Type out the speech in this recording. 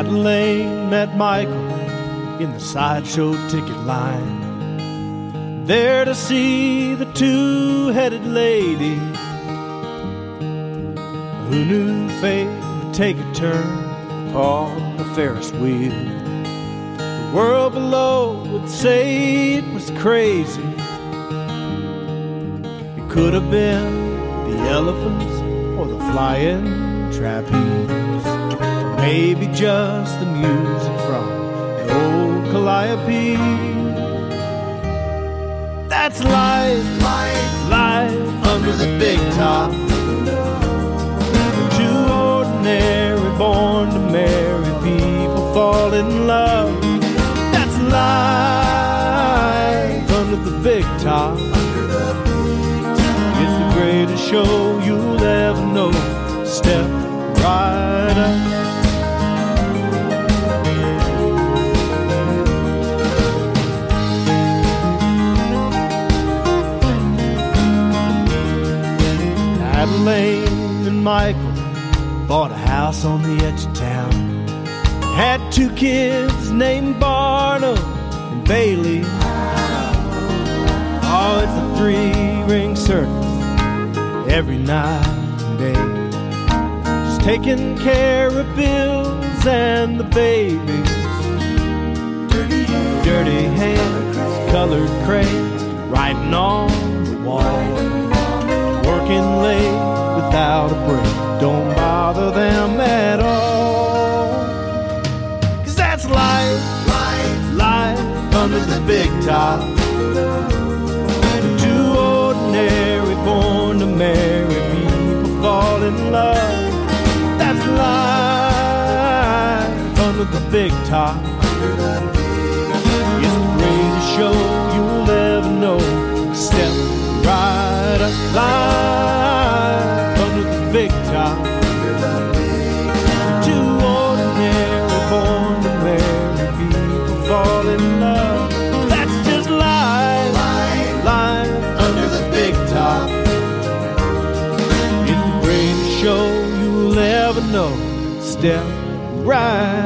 Abilene met Michael in the sideshow ticket line, there to see the two-headed lady who knew fate would take a turn upon the Ferris wheel. The world below would say it was crazy. It could have been the elephants or the flying trapeze, or maybe just the music from the old Calliope. That's life, life under the big top. Two ordinary, born to marry people fall in love. That's life under the big top. It's the greatest show you'll ever know. Step right up. Abilene and Michael bought a house on the edge of town. Had two kids named Barnum and Bailey. Oh, it's a three-ring circus every night and day, just taking care of bills and the babies. Dirty hands, colored crayons, writing on the wall. Working late without a break, don't bother them at all. 'Cause that's life, life under the big top. Two ordinary, born to marry people fall in love. That's life under the big top. It's the greatest show you'll ever know. Step right up, life under the big top. Two ordinary, born to marry people fall in love. That's just life, life under the big top. It's the greatest show you'll ever know. Step right